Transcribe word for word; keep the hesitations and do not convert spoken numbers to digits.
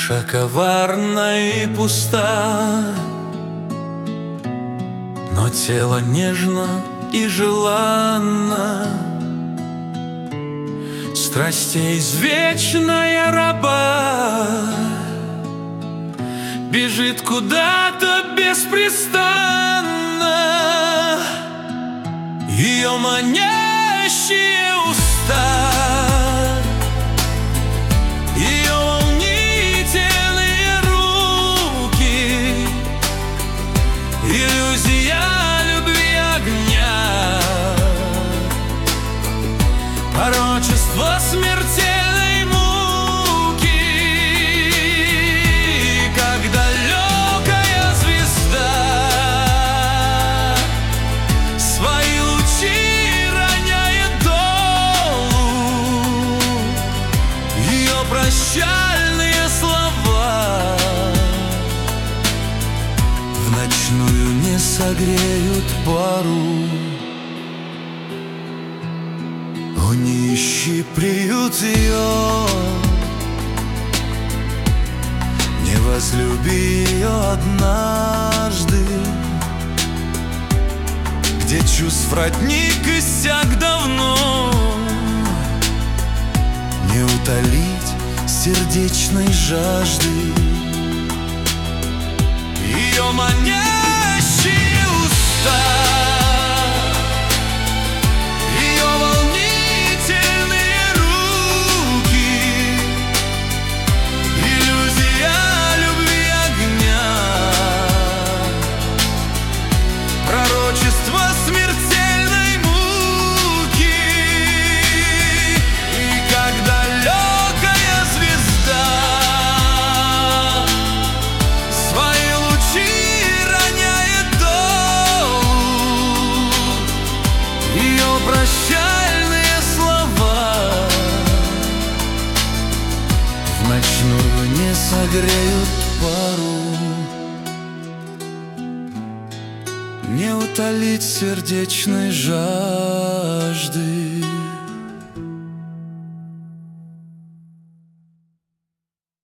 Душа коварна и пуста, но тело нежно и желанно. Страстей извечная раба бежит куда-то беспрестанно. Ее манящие уста, ее волнительные руки, иллюзия любви огня, порочество смертельной муки. Как далекая звезда свои лучи роняет долу, ее прощальные слова в ночную не согреют пару. О, нищий приют ее, не возлюби ее однажды, где чувств родник иссяк давно, не утолить сердечной жажды. Ее манящие уста, пророчество смертельной муки. И как далекая звезда свои лучи роняет долу, ее прощальные слова в ночную не согреют пару. Не утолить сердечной жажды.